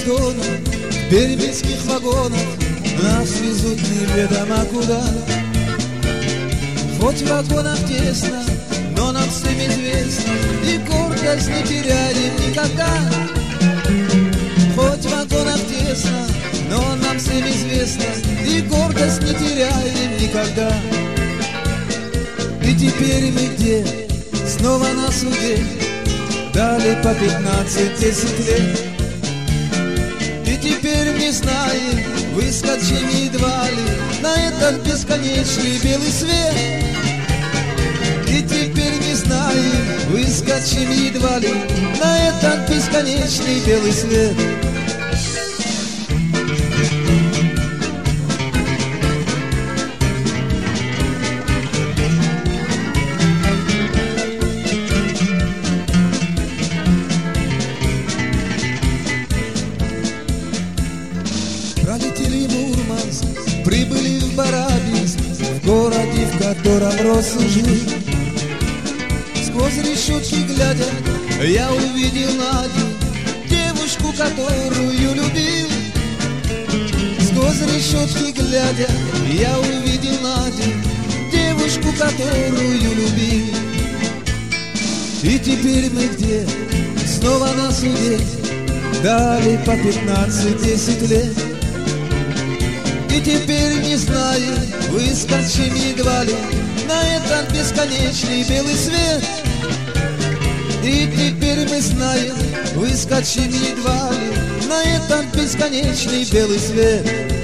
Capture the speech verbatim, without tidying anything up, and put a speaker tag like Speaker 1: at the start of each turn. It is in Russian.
Speaker 1: года в пермских вагонах нас везут неведомо куда. Хоть в вагонах тесно, но нам всем известно, и гордость не теряем никогда. Хоть в вагонах тесно, но нам всем известно, и гордость не теряем никогда. И теперь мы где? Снова на суде. Дали по пятнадцать-десять лет. И теперь не знаем, выскочим едва ли на этот бесконечный белый свет. И теперь не знаем, выскочим едва ли на этот бесконечный белый свет. Пролетели Мурманск, прибыли в Барабинск, в городе, в котором рос и жил. Сквозь решетки глядя, я увидел Надю, девушку, которую любил. Сквозь решетки глядя, я увидел Надю, девушку, которую любил. И теперь мы где? Снова на суде. Дали по пятнадцать-десять лет. И теперь не знаю, выскочим едва ли на этот бесконечный белый свет. И теперь мы знаем, выскочим едва ли на этот бесконечный белый свет.